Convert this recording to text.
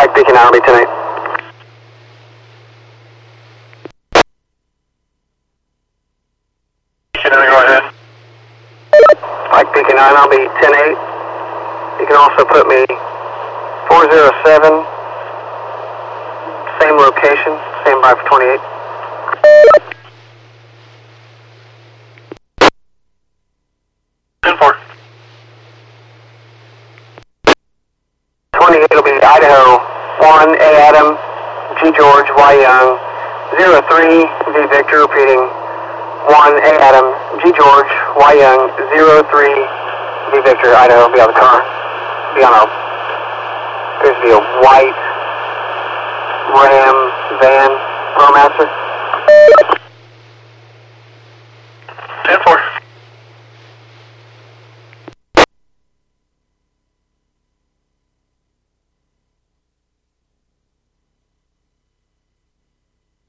Mike Beacon, Army 10-8. Go ahead. Mike Beacon 9, I'll be 10-8. You can also put me 407, same location, same by for 28. Ten-4. 28 will be Idaho 1, A Adam, G George, Y Young, 03, V Victor, repeating 1, A Adam, G George, Y Young, 03, V Victor, Idaho, be on the car. Be on appears to be a white Ram van, ProMaster.